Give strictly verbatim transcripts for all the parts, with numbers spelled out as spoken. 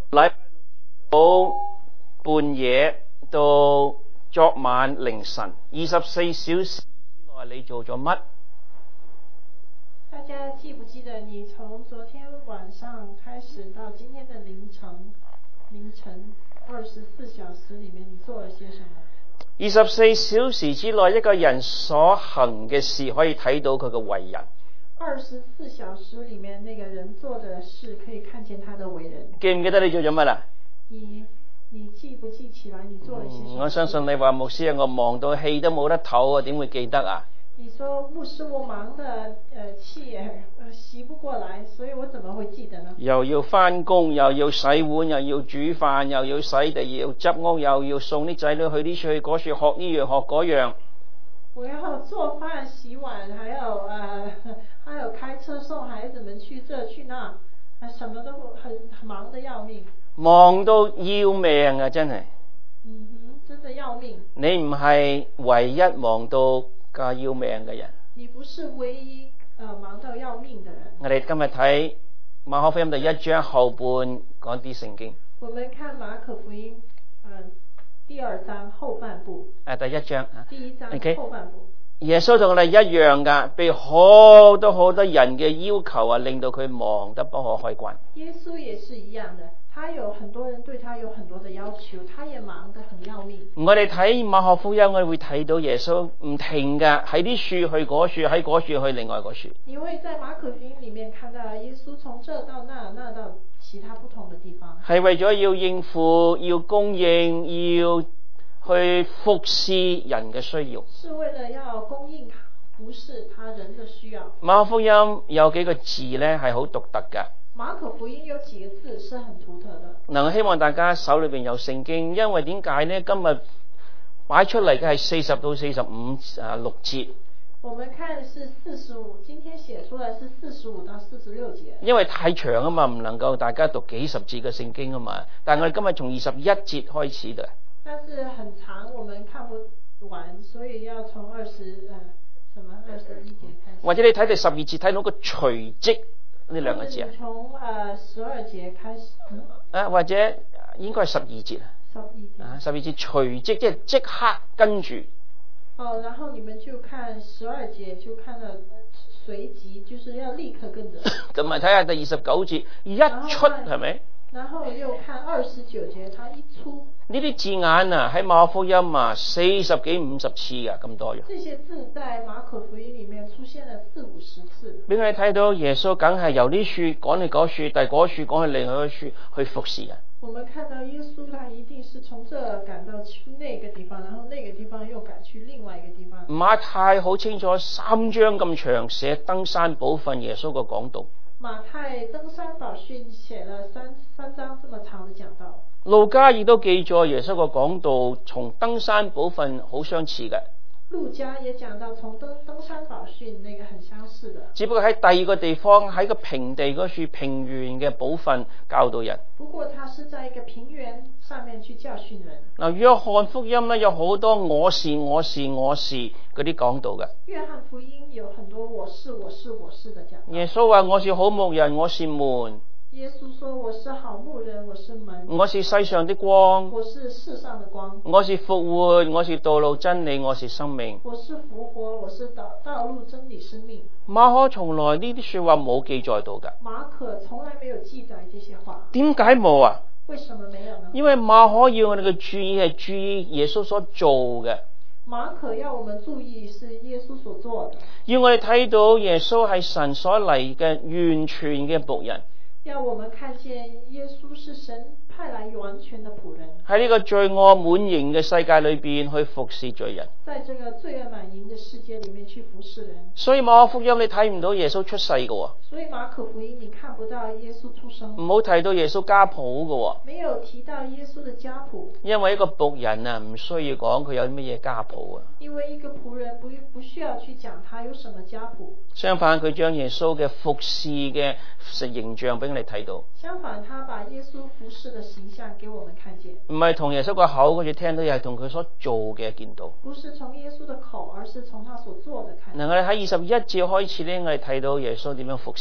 禮拜六半夜到昨晚凌晨，二十四小時內你做咗乜？ 大家記不記得你從昨天晚上開始到今天的凌晨，凌晨二十四小時裡面你做了些什麼？ 二十四小時之內一個人所行嘅事可以睇到佢嘅為人。 二十四小時裡面那個人做的事可以看見他的為人。 記唔記得你做咗乜啦？ 你你記不記起來你做了些什麼？ 嗯、我相信你話牧師啊，我忙到氣都冇得唞啊，點會記得啊？ 你說牧師，我忙得呃氣呃洗不過來，所以我怎麼會記得呢？ 又要翻工，又要洗碗，又要煮飯，又要洗地，又要執屋，又要送啲仔女去呢處去嗰處學呢樣學嗰樣。 我要做飯、洗碗，還有呃，還有開車送孩子們去這去那，什麼都很很忙得要命。 忙到要命啊！真係。 嗯哼，真的要命。 你唔係唯一忙到架要命嘅人。 你不是唯一呃忙到要命的人。 我哋今日睇馬可福音第一章後半講啲聖經。 我們看馬可福音，呃，第二章後半部。 誒，第一章啊。 第一章後半部。 Okay? 耶穌同我哋一樣噶，被好多好多人嘅要求啊，令到佢忙得不可開關。 耶穌也是一樣的，他有很多人對他有很多的要求，他也忙得很要命。 我哋睇馬可福音，我哋會睇到耶穌唔停噶，喺啲樹去嗰樹，喺嗰樹去另外嗰樹。 你會在馬可福音裡面看到耶穌從這到那，那到其他不同的地方， 係為咗要應付、要供應、要去服侍人嘅需要， 是為了要供應服侍他人的需要。 馬可福音有幾個字咧係好獨特噶。 馬可福音有幾個字是很獨特的。 嗱，我希望大家手裏邊有聖經，因為點解咧？今日擺出嚟嘅係四十到四十五啊六節。 我們看是四十五，今天寫出來是四十五到四十六節。因為太長啊嘛，唔能夠大家讀幾十字嘅聖經啊嘛。但係我哋今日從二十一節開始嘅。 但是很長，我們看不完，所以要從二十呃什麼二十一節開始。 或者你睇第十二節睇到個隨即呢兩個字啊。 從呃十二節開始。嗯、 啊，或者應該係十二節啊。 十二節。啊， 十二節隨即即係即刻跟住。 哦，然後你們就看十二節，就看到隨即，就是要立刻跟着。咁咪睇下第二十九節一出係咪？ 然後又看二十九節，它一出。 呢啲字眼啊，喺馬可福音啊，四十幾五十次啊，咁多樣。 這些字在馬可福音裡面出現了四五十次。俾我哋睇到耶穌梗係由呢處趕去嗰處，第嗰處趕去另外一處去服侍人。 我們看到耶穌，他一定是從這趕到去那個地方，然後那個地方又趕去另外一個地方。 馬太好清楚，三章咁長寫登山寶訓耶穌個講道。 馬太登山寶訓寫了三三章這麼長的講道。 路加亦都記載耶穌個講道，從登山寶訓好相似嘅。 路加也講到從登登山寶訓那個很相似的。 只不過喺第二個地方，喺個平地嗰處平原嘅寶訓教導人。 不過他是在一個平原上面去教訓人。 嗱，約翰福音咧有好多我是我是我是嗰啲講道嘅。 約翰福音有很多我是我是我是的講。 耶穌話我是好牧人，我是門。 耶穌說我是好牧人，我是門。 我是世上的光。 我是世上的光。 我是復活，我是道路真理，我是生命。 我是復活，我是道道路真理生命。 馬可從來呢啲說話冇記載到㗎。 馬可從來沒有記載這些話。 點解冇啊？ 為什麼沒有呢？ 因為馬可要我哋嘅注意係注意耶穌所做嘅。 馬可要我們注意是耶穌所做的。 要我哋睇到耶穌係神所嚟嘅完全嘅僕人。 要我們看見耶穌是神派來完全的僕人， 喺呢個罪惡滿盈嘅世界裏邊去服侍罪人。 在這個罪惡滿盈的世界裏面去服侍人。 所以馬可福音你睇唔到耶穌出世嘅。 所以馬可福音你看不到耶穌出生。 唔好提到耶穌家譜嘅。 沒有提到耶穌的家譜。 因為一個僕人啊，唔需要講佢有乜嘢家譜啊。 因為一個僕人不不需要去講他有什麼家譜。 相反，佢將耶穌嘅服侍嘅形象俾我哋睇到。 相反，他把耶穌服侍的形象給我們看見。 唔係同耶穌個口嗰處聽到，又係同佢所做嘅見到。 不是從耶穌的口，而是從他所做的看見。 嗱，我哋喺二十一節開始咧，我哋睇到耶穌點樣服侍人。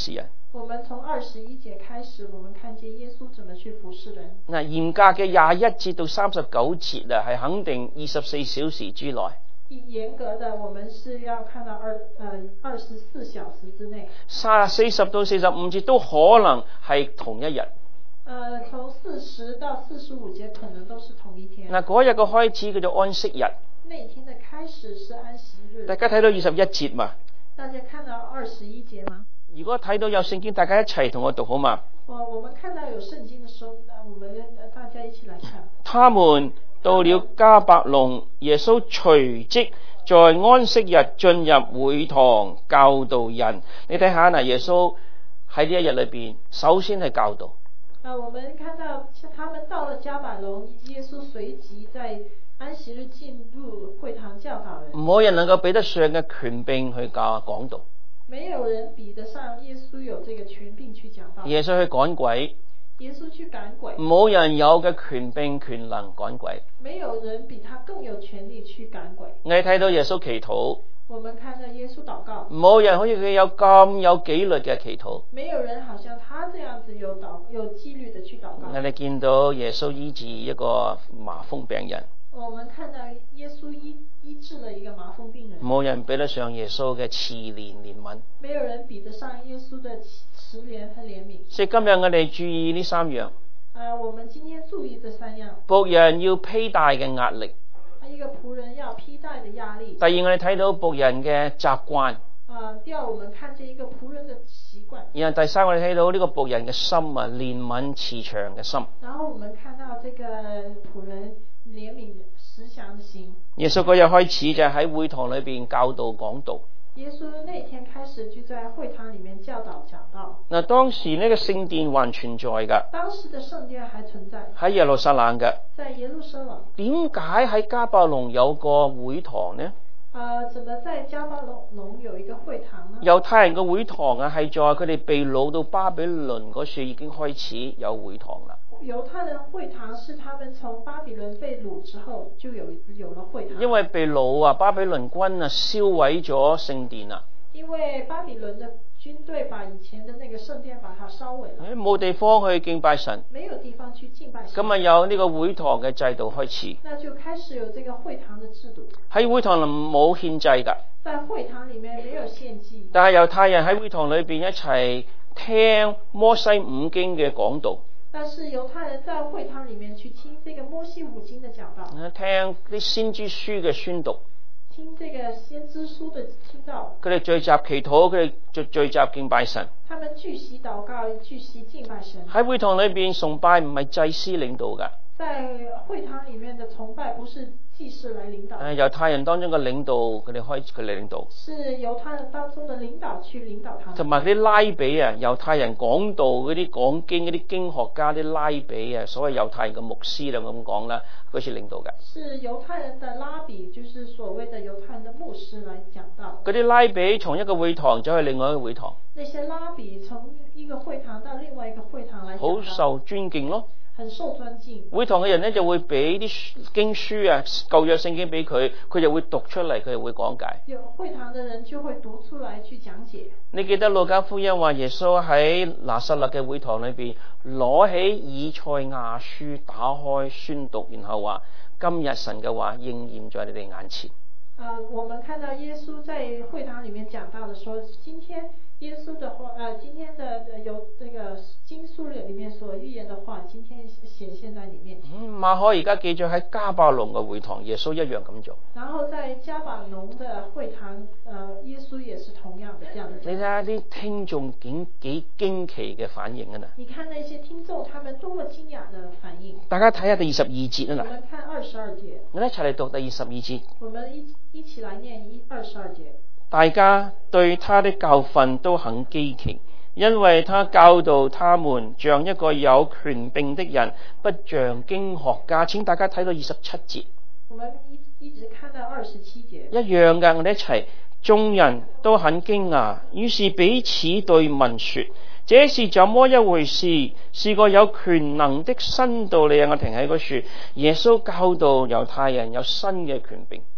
我們從二十一節開始，我們看見耶穌怎麼去服侍人。 嗱，嚴格嘅廿一節到三十九節啊，係肯定二十四小時之內。 嚴格的，我們是要看到二呃二十四小時之內。 三四十到四十五節都可能係同一日。 呃，從四十到四十五節可能都是同一天。 嗱，嗰日嘅開始叫做安息日。 那一天的開始是安息日。 大家睇到二十一節嘛？ 大家看到二十一節嗎？ 如果睇到有聖經，大家一齊同我讀好嘛？ 我我們看到有聖經的時候，我們大家一起來看。 他們到了迦百農，耶穌隨即在安息日進入會堂教導人。你睇下嗱，耶穌喺呢一日裏邊，首先係教導。 啊，我們看到他們到了迦百農，耶穌隨即在安息日進入會堂教導人。 冇人能夠比得上嘅權柄去教講道。 沒有人比得上耶穌有這個權柄去講道。 耶穌去趕鬼。 耶穌去趕鬼。 冇人有嘅權柄權能趕鬼。 沒有人比他更有權力去趕鬼。 你睇到耶穌祈禱。 我們看到耶穌禱告。 冇人好似佢有咁有紀律嘅祈禱。 沒有人好像他這樣子有禱有紀律的去禱告。 我哋見到耶穌醫治一個麻風病人。 我們看到耶穌醫醫治了一個麻風病人。 冇人比得上耶穌嘅慈憐憐憫。 沒有人比得上耶穌的慈憐和憐憫。 所以今日我哋注意呢三樣。 呃，我們今天注意這三樣。 僕人要披戴嘅壓力。 一個僕人要披戴的壓力。 第二，我哋睇到僕人嘅習慣。 啊，第二，我們看見一個僕人的習慣。 然後第三，我哋睇到呢個僕人嘅心啊，憐憫慈祥嘅心。 然後我們看到這個僕人憐憫慈祥的心。 耶穌嗰日開始就喺會堂裏邊教導講道。 耶穌那天開始就在會堂裏面教導講道。嗱， 當時呢個聖殿還存在㗎。 當時的聖殿還存在。 喺耶路撒冷嘅。 在耶路撒冷。 點解喺迦百農有個會堂呢？ 啊，怎麼在迦百農有一個會堂呢？ 猶太人嘅會堂啊，係在佢哋被擄到巴比倫嗰時已經開始有會堂啦。 猶太人會堂是他們從巴比倫被擄之後就有有了會堂。 因為被擄啊，巴比倫軍啊燒毀咗聖殿啊。 因為巴比倫的軍隊把以前的那個聖殿把它燒毀了。 冇地方去敬拜神。 沒有地方去敬拜神。 咁啊有呢個會堂嘅制度開始。 那就開始有這個會堂的制度。 喺會堂冇獻祭㗎。 在會堂裡面沒有獻祭。 但係猶太人喺會堂裏邊一齊聽摩西五經嘅講道。 但是猶太人在會堂裡面去聽這個摩西五經的講道， 聽啲先知書嘅宣讀， 聽這個先知書的聽道。佢哋聚集祈禱，佢哋聚聚集敬拜神。 他們聚集禱告，聚集敬拜神。 喺會堂裏邊崇拜唔係祭司領導㗎。 在會堂裡面的崇拜不是祭司來領導。誒， 猶太人當中嘅領導，佢哋開佢哋領導。 是猶太人當中的領導去領導他們。同埋啲拉比啊，猶太人講道嗰啲講經嗰啲經學家啲拉比啊，所謂猶太人嘅牧師啦咁講啦，佢是領導嘅。 是猶太人的拉比，就是所謂的猶太人的牧師來講道。 嗰啲拉比從一個會堂走去另外一個會堂。 那些拉比從一個會堂到另外一個會堂來講道。好受尊敬咯。 很受尊敬。 會堂嘅人咧就會俾啲經書啊、舊約聖經俾佢，佢就會讀出嚟，佢就會講解。 有會堂嘅人就會讀出來去講解。你記得路加福音話耶穌喺拿撒勒嘅會堂裏邊攞起以賽亞書打開宣讀，然後話今日神嘅話應驗在你哋眼前。 啊、呃，我們看到耶穌在會堂裡面講到的說，今天耶穌的話，呃，今天的有這個經書裡面所預言的話，今天顯現在裡面。 嗯，馬可而家記載喺迦百農嘅會堂，耶穌一樣咁做。 然後在迦百農的會堂，呃，耶穌也是同樣的這樣的。 你睇下啲聽眾幾幾驚奇嘅反應啊！ 你看那些聽眾，他們多麼驚訝的反應。 大家睇下第二十二節啊！ 我們看二十二節。我哋一齊嚟讀第二十二節。我們一一起來念一二十二節。 大家對他的教訓都很稀奇，因為他教導他們像一個有權柄的人，不像經學家。請大家睇到二十七節。 我們一一直看到二十七節。 一樣嘅，我哋一齊。眾人都很驚訝，於是彼此對問說：這是怎麼一回事？是個有權能的新道理啊！我停喺嗰處，耶穌教導猶太人有新嘅權柄。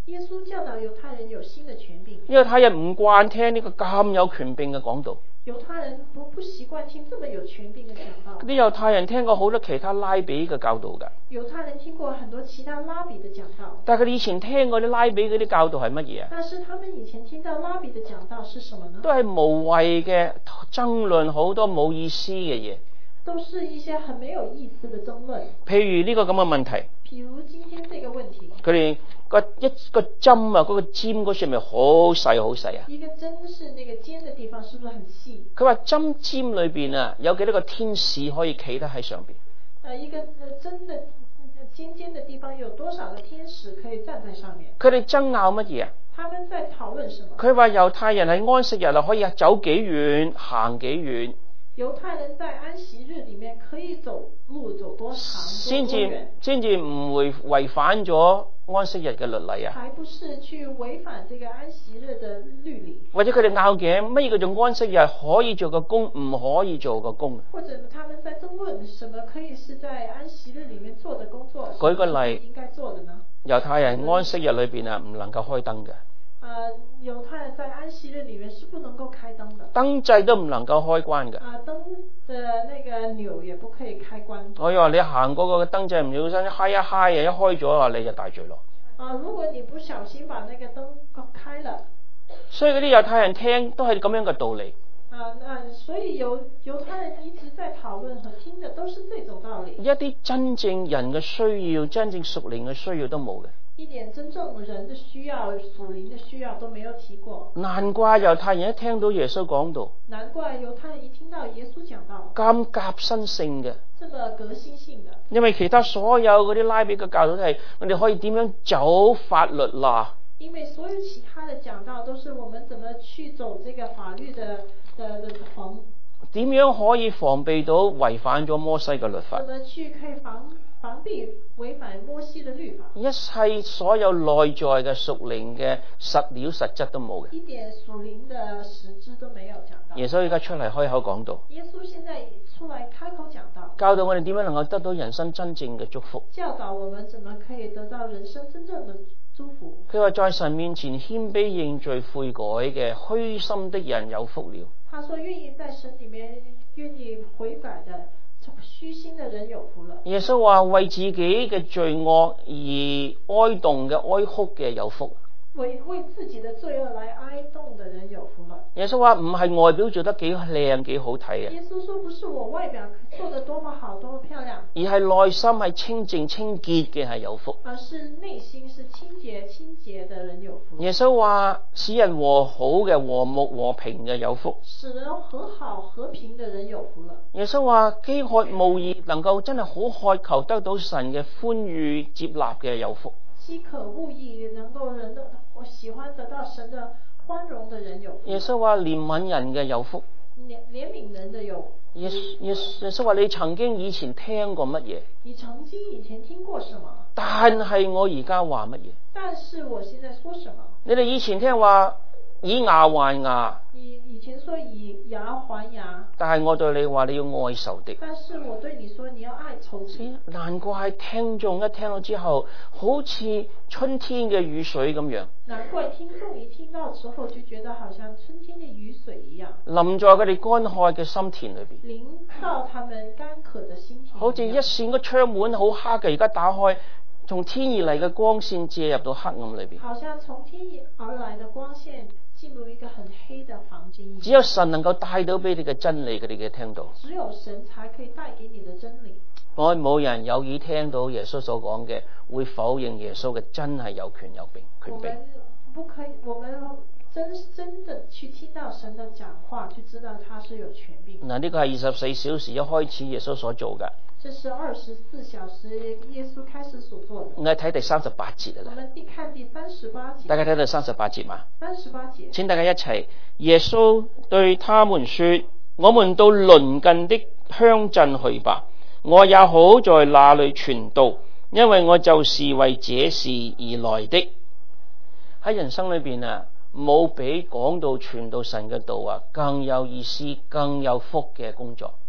耶穌教導猶太人有新的權柄， 因為猶太人唔慣聽呢個咁有權柄嘅講道。 猶太人不不習慣聽這麼有權柄嘅講道。 啲猶太人聽過好多其他拉比嘅教導㗎， 猶太人聽過很多其他拉比嘅講道， 但係佢哋以前聽嗰啲拉比嗰啲教導係乜嘢啊？ 但是他們以前聽到拉比嘅講道是什麼呢？ 都係無謂嘅爭論，好多冇意思嘅嘢。 都是一些很沒有意思的爭論。 譬如呢個咁嘅問題， 譬如今天這個問題， 佢哋個一個針啊，嗰個尖嗰處係咪好細好細啊？ 一個針是那個尖的地方，是不是很細？ 佢話針尖裏邊啊，有幾多個天使可以企得喺上邊？ 誒，一個針的尖尖的地方有多少個天使可以站在上面？ 佢哋爭拗乜嘢啊？ 他們在討論什麼？ 佢話猶太人喺安息日啊，可以走幾遠，行幾遠。 猶太人在安息日裏面可以走路走多長先至多遠， 先至唔會違反咗安息日嘅律例啊！ 還不是去違反這個安息日的律例？ 或者佢哋拗嘅乜嘢叫做安息日可以做個工，唔可以做個工？ 或者他們在爭論什麼可以是在安息日裏面做的工作？ 舉個例， 應該做的呢？ 猶太人安息日裏邊啊，唔能夠開燈嘅。 呃，猶太人在安息日裏面是不能夠開燈的， 燈掣都唔能夠開關嘅。 啊、呃，燈的那個鈕也不可以開關。 我話你行過個燈掣唔小心嗨一嗨啊，一開咗啊，你就大罪咯。 啊、呃，如果你不小心把那個燈開了， 所以嗰啲猶太人聽都係咁樣嘅道理。 啊、呃，那所以猶猶太人一直在討論和聽的都是這種道理。 一啲真正人嘅需要，真正屬靈嘅需要都冇嘅。 一點真正人的需要、屬靈的需要都沒有提過。 難怪猶太人一聽到耶穌講道， 難怪猶太人一聽到耶穌講道咁革新性嘅， 這麼革新性的。 因為其他所有嗰啲拉比嘅教導都係我哋可以點樣走法律啦。 因為所有其他的講道都是我們怎麼去走這個法律的的的程， 點樣可以防備到違反咗摩西嘅律法？ 怎麼去可以防防備違反摩西的律法？ 一切所有內在嘅屬靈嘅實料實質都冇嘅。 一點屬靈的實質都沒有講到。 耶穌而家出嚟開口講道。 耶穌現在出來開口講道， 教導我哋點樣能夠得到人生真正嘅祝福。 教導我們怎麼可以得到人生真正的祝福。佢話在神面前謙卑認罪悔改嘅虛心的人有福了。 他說願意在神裏面願意悔改的虛心的人有福了。 耶穌話為自己嘅罪惡而哀慟嘅哀哭嘅有福。 為為自己的罪惡來哀慟的人有福了。 耶穌話唔係外表做得幾靚幾好睇啊。 耶穌說不是我外表做得多麼好多麼漂亮， 而係內心係清淨清潔嘅係有福。 而是內心是清潔清潔的人有福。 耶穌話使人和好嘅和睦和平嘅有福。 使人和好和平的人有福了。 耶穌話飢渴慕義能夠真係好渴求得到神嘅歡愉接納嘅有福。 飢渴慕義能夠人的我喜歡得到神的寬容的人有福。 耶穌話憐憫人嘅有福。 憐憐憫人的有福。 耶耶耶穌話你曾經以前聽過乜嘢？ 你曾經以前聽過什麼？ 但係我而家話乜嘢？ 但是我現在說什麼？ 你哋以前聽話以牙還牙。 以以前說以牙還牙。 但係我對你話你要愛仇敵。 但是我對你說你要愛仇敵。 難怪聽眾一聽到之後，好似春天嘅雨水咁樣。 難怪聽眾一聽到之後就覺得好像春天的雨水一樣， 淋在佢哋乾渴嘅心田裏邊。 淋到他們乾渴的心田。 好似一扇個窗門好黑嘅，而家打開，從天而嚟嘅光線借入到黑暗裏邊。 好像從天而來的光線進入一個很黑的房間。 只有神能夠帶到俾你嘅真理，佢哋嘅聽到。 只有神才可以帶給你的真理。 我冇人有意聽到耶穌所講嘅，會否認耶穌嘅真係有權有柄權柄。 我們不可以，我們真真的去聽到神的講話，去知道他是有權柄。 嗱，呢個係二十四小時一開始耶穌所做嘅。 這是二十四小時耶穌開始所做的。 我哋睇第三十八節啦。 我們看第三十八節。 大家睇到三十八節嘛？ 三十八節。請大家一齊。耶穌對他們說：我們到鄰近的鄉鎮去吧，我也好在那裏傳道，因為我就是為這事而來的。喺人生裏邊啊，冇比講道傳道神嘅道啊更有意思、更有福嘅工作。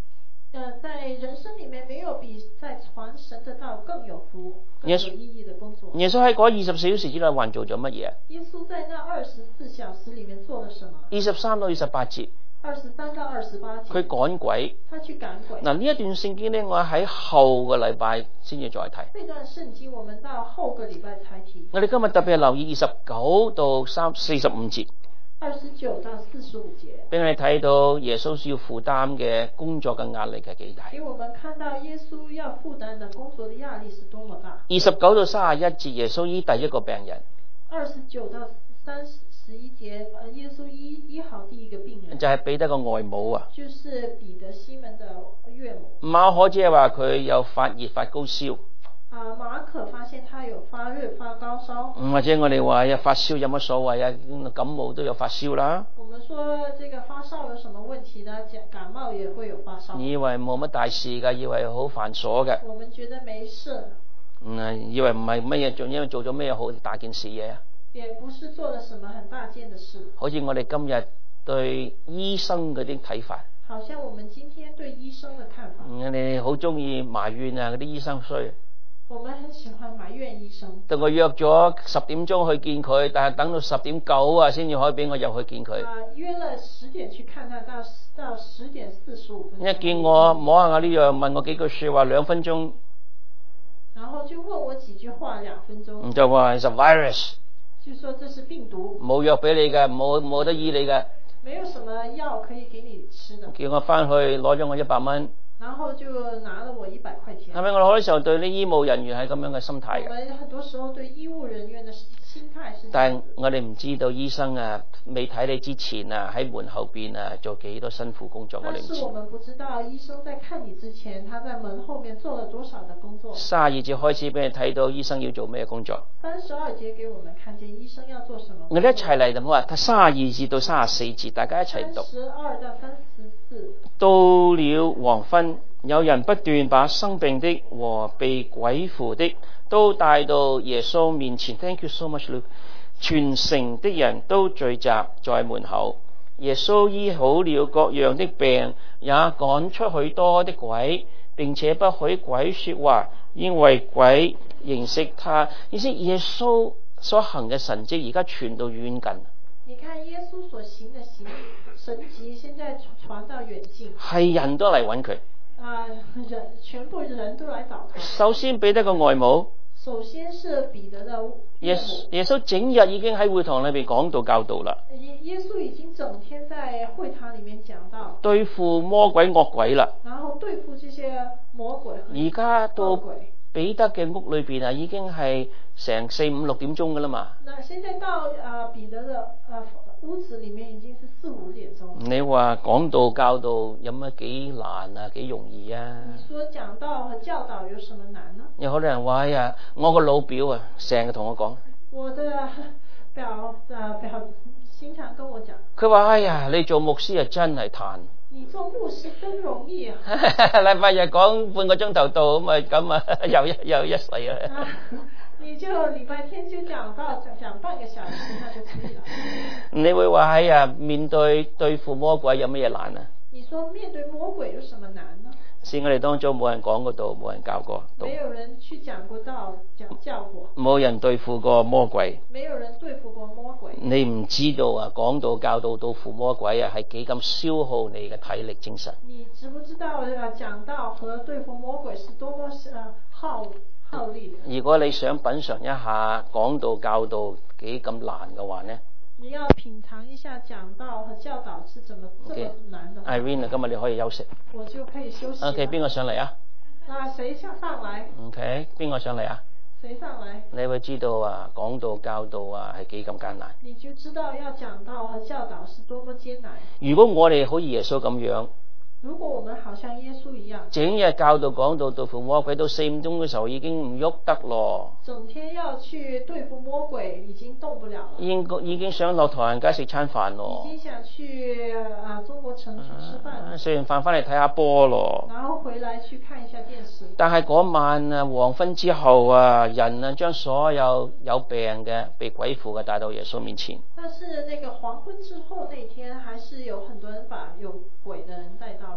呃，在人生里面沒有比在傳神的道更有福、更有意義的工作。 耶穌喺嗰二十四小時之內還做咗乜嘢？ 耶穌在那二十四小時裡面做了什麼？ 二十三到二十八節。 二十三到二十八節。 佢趕鬼。 他去趕鬼。 嗱，呢一段聖經咧，我喺後個禮拜先至再睇。 呢段聖經我們到後個禮拜才提。 我哋今日特別係留意二十九到三四十五節。 二十九到四十五節， 俾我哋睇到耶穌需要負擔嘅工作嘅壓力係幾大。 給我們看到耶穌要負擔的工作的壓力是多麼大。 二十九到三十一節，耶穌醫第一個病人。 二十九到三十一節，耶穌醫醫好第一個病人， 就係彼得個外母啊。 就是彼得西門的岳母。 馬可只係話佢有發熱發高燒。 啊，馬可發現他有發熱發高燒。 或者我哋話呀，發燒有乜所謂啊？感冒都有發燒啦。 我們說這個發燒有什麼問題呢？感冒也會有發燒。 以為冇乜大事噶，以為好繁瑣嘅。 我們覺得沒事。 嗯，以為唔係乜嘢做，因為做咗咩好大件事嘢啊？ 也不是做了什麼很大件的事。好似我哋今日對醫生嗰啲睇法。 好像我們今天對醫生的看法。 我哋好中意埋怨啊，嗰啲醫生衰。 我們很喜歡埋怨醫生。 對我約咗十點鐘去見佢，但係等到十點九啊，先至可以俾我入去見佢。 啊，約了十點去看他，到到十點四十五分。 一見我摸下我呢樣，問我幾句說話，兩分鐘。 然後就問我幾句話，兩分鐘。 就話係 virus。 就說這是病毒。 冇藥俾你嘅，冇冇得醫你嘅。 沒有什麼藥可以給你吃的。叫我翻去攞咗我一百蚊。 然後就拿了我一百塊錢。係咪我哋好多時候對啲醫務人員係咁樣嘅心態嘅？ 我們很多時候對醫務人員的心態是。 但係我哋唔知道醫生啊，未睇你之前啊，喺門後邊啊做幾多辛苦工作，我哋唔知。 但是我們不知道醫生在看你之前，他在門後面做了多少的工作。 三十二節開始俾你睇到醫生要做咩工作。 三十二節給我們看見醫生要做什麼。 我哋一齊嚟就好啊，睇三十二節到三十四節，大家一齊讀。 三十二到三十四。 到了黃昏，有人不斷把生病的和被鬼附的都帶到耶穌面前。Thank you so much, Luke。全城的人都聚集在門口。耶穌醫好了各樣的病，也趕出許多的鬼，並且不許鬼說話，因為鬼認識他。意思耶穌所行嘅神蹟而家傳到遠近。 你看耶穌所行的行神蹟，現在傳到遠近，係人都嚟揾佢。 啊，人全部人都來找他。 首先彼得個外母。 首先是彼得的耶耶穌整日已經喺會堂裏邊講道教導啦。 耶耶穌已經整天在會堂裏面講道， 對付魔鬼惡鬼啦。 然後對付這些魔鬼。 而家到彼得嘅屋裏邊啊，已經係成四五六點鐘噶啦嘛。 那現在到啊彼得的啊屋子裏面已經是四五點鐘。 你話講道教導有乜幾難啊？幾容易啊？ 你說講道和教導有什麼難呢？ 有好多人話呀，我個老表啊，成日同我講。我的表啊表經常跟我講。佢話：哎呀，你做牧師啊，真係嘆。 你做牧師真容易啊！ 禮拜日講半個鐘頭到咁啊，咁啊，又一又一世啊！ 你就禮拜天就講到講講半個小時，那就可以了。 你會話哎呀，面對對付魔鬼有乜嘢難啊？ 你說面對魔鬼有什麼難呢？是我哋當中冇人講過道，冇人教過。 沒有人去講過道，講教過。 冇人對付過魔鬼。 沒有人對付過魔鬼。 你唔知道啊，講道教導對付魔鬼啊，係幾咁消耗你嘅體力精神。 你知不知道啊？講道和對付魔鬼是多麼啊耗耗力的。如果你想品嘗一下講道教導幾咁難嘅話呢？ 你要品嘗一下講道和教導是怎麼這麼難的。 Irene， 今日你可以休息。 我就可以休息。 OK， 邊個上嚟啊？ 啊，誰上上來 ？OK， 邊個上嚟啊？ 誰上來？ 你會知道啊，講道教導啊係幾咁艱難。 你就知道要講道和教導是多麼艱難。 如果我哋好似耶穌咁樣。 如果我們好像耶穌一樣， 整日教導講道對付魔鬼，到四五鐘嘅時候已經唔喐得咯。 整天要去對付魔鬼，已經動不了了。已經已經想落唐人街食餐飯咯。 已經想去啊中國城去吃飯。食、 啊、完飯翻嚟睇下波咯。 然後回來去看一下電視。 但係嗰晚啊黃昏之後啊，人啊將所有有病嘅、被鬼附嘅帶到耶穌面前。 但是那個黃昏之後那天，還是有很多人把有鬼的人帶到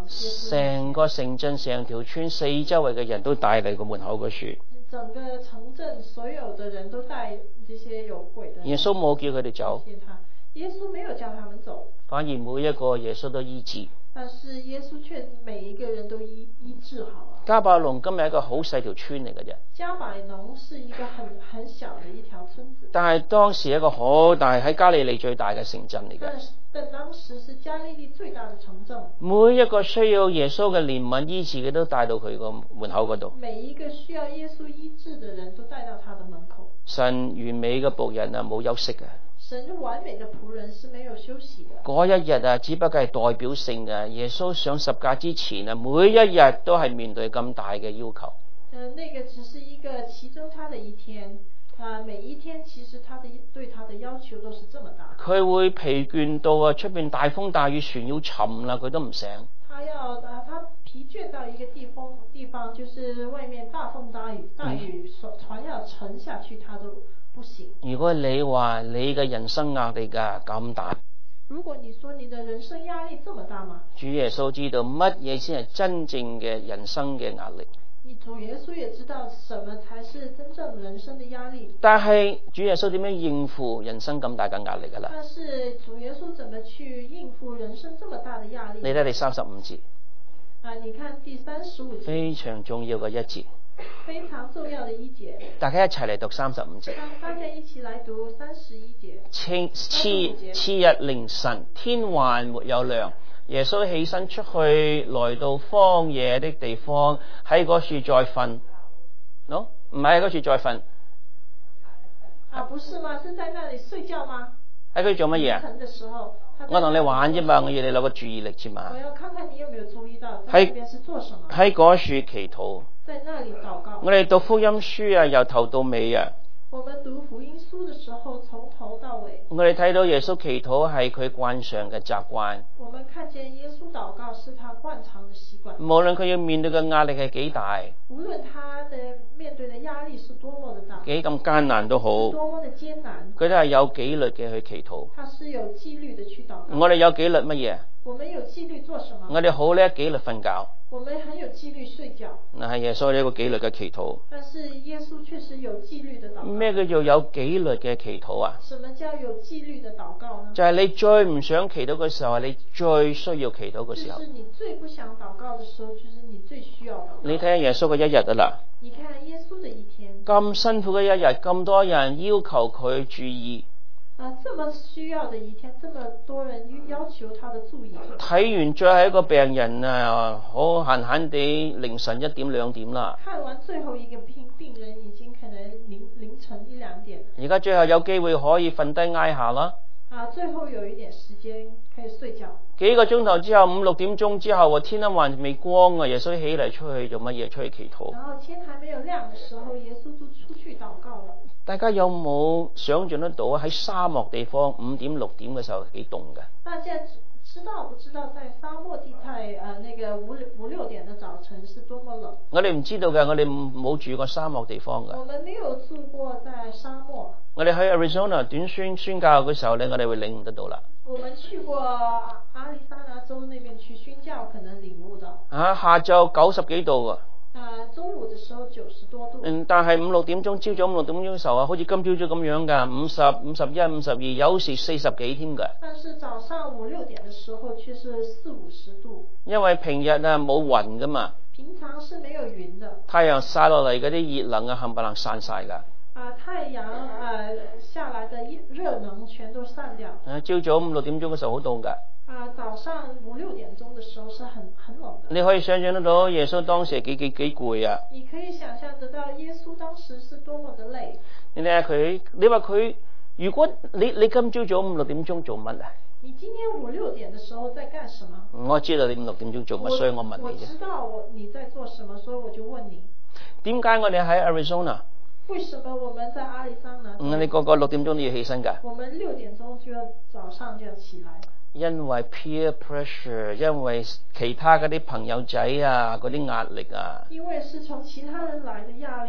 耶穌成個城鎮、成條村四周圍嘅人都帶嚟個門口嗰樹。 整個城鎮所有的人都帶這些有鬼的人。 耶穌冇叫佢哋走， 耶穌沒有叫他們走， 反而每一個耶穌都醫治。 但是耶穌卻每一個人都醫醫治好了。 迦百農今日係一個好細條村嚟嘅啫。 迦百農是一個很很小嘅一條村子， 但係當時一個好大喺加利利最大嘅城鎮嚟嘅。 但但當時是加利利最大嘅城鎮。 每一個需要耶穌嘅憐憫醫治嘅都帶到佢個門口嗰度。 每一個需要耶穌醫治嘅人都帶到他的門口。 神完美嘅僕人啊，冇休息嘅。 神完美的僕人是沒有休息的。 嗰一日啊，只不過係代表性嘅。耶穌上十架之前啊，每一日都係面對咁大嘅要求。 呃，那個只是一個其中他的一天，啊、呃，每一天其實他的對他的要求都是這麼大。 佢會疲倦到啊，出邊大風大雨，船要沉啦，佢都唔醒。 他要啊，他疲倦到一個地方地方，就是外面大風大雨，大雨船要沉下去，他都不行。 如果你話你嘅人生壓力㗎咁大， 如果你說你的人生壓力這麼大嗎？ 主耶穌知道乜嘢先係真正嘅人生嘅壓力。 你主耶穌也知道什麼才是真正人生的壓力。 但係主耶穌點樣應付人生咁大嘅壓力㗎啦？ 但是主耶穌怎麼去應付人生這麼大的壓力？ 你睇第三十五節。 啊，你看第三十五節。非常重要嘅一節。 非常重要的一節。 大家一齊嚟讀三十五節。 大家一起來讀三十一節。 次次日凌晨，天還沒有亮，耶穌起身出去，來到荒野的地方，喺嗰處再瞓。喏，唔係喺嗰處再瞓。 啊，不是嗎？是在那裡睡覺嗎？ 喺佢做乜嘢啊？我同你玩啫嘛，我要你攞個注意力啫嘛。 我要看看你有沒有注意到，在那邊是做什麼？ 喺嗰處祈禱。 在那裡禱告。 我哋讀福音書啊，由頭到尾啊。 我們讀福音書的時候，從頭到尾。 我哋睇到耶穌祈禱係佢慣常嘅習慣。 我們看見耶穌禱告是他慣常嘅習慣。 無論佢要面對嘅壓力係幾大， 無論他的面對嘅壓力是多麼的大， 幾咁艱難都好， 多麼的艱難， 佢都係有紀律嘅去祈禱。 他是有紀律的去禱告。 我哋有紀律乜嘢？ 我們有紀律做什麼？ 我哋好叻紀律瞓覺。 我們很有紀律睡覺。 嗱，係耶穌呢個紀律嘅祈禱。 但是耶穌確實有紀律的禱告。咩叫做有紀律嘅祈禱啊？ 什麼叫有紀律的禱告呢？ 就係你最唔想祈禱嘅時候，係你最需要祈禱嘅時候。 就是你最不想禱告的時候，就是你最需要禱告。 你睇下耶穌嘅一日啊啦。 你看耶穌的一天。 咁辛苦嘅一日，咁多人要求佢注意。 啊，這麼需要的一天，這麼多人要求他的注意。 睇完最後一個病人啊，好閒閒地凌晨一點兩點啦。 看完最後一個病病人，已經可能凌凌晨一兩點。 而家最後有機會可以瞓低挨下啦。 啊，最後有一點時間可以睡覺。 幾個鐘頭之後，五六點鐘之後，天都還未光啊！耶穌起嚟出去做乜嘢？出去祈禱。 然後天還沒有亮的時候，耶穌就出去禱告了。 大家有冇想象得到喺沙漠地方五點六點嘅時候幾凍㗎？ 大家知道不知道在沙漠地帶啊、呃，那個五五六點的早晨是多麼冷？ 我哋唔知道嘅，我哋冇住過沙漠地方㗎。 我們沒有住過在沙漠。 我哋喺 Arizona 短宣宣教嘅時候咧，我哋會領悟得到啦。 我們去過阿里桑那州那邊去宣教，可能領悟到。 啊，下晝九十幾度啊！ 啊，中午的時候九十多度。 嗯，但係五六點鐘，朝早五六點鐘嘅時候啊，好似今朝早咁樣噶，五十五十一、五十二，有時四十幾添噶。 但是早上五六點嘅時候，卻是四五十度。 因為平日啊冇雲噶嘛。 平常是沒有雲的。太陽曬落嚟嗰啲熱能啊，冚唪唥散晒噶。 啊，太陽啊下來的熱能全都散掉。 啊，朝早五六點鐘嘅時候好凍噶。 啊，早上五六點鐘的時候是很很冷的。 你可以想象得到耶穌當時幾幾幾攰啊！ 你可以想象得到耶穌當時是多麼的累。你睇下佢，你話佢，如果你你今朝早五六點鐘做乜啊？ 你今天五六點的時候在幹什麼？ 我知道你五六點鐘做乜，所以我問你啫。 我知道我你在做什麼，所以我就問你。 點解我哋喺 Arizona？ 為什麼我們在阿里桑那？ 嗯，你個個六點鐘都要起身㗎。 我們六點鐘就要早上就要起來。 因為 peer pressure，因為其他嗰啲朋友仔啊，嗰啲壓力啊。 因為是從其他人來的壓力。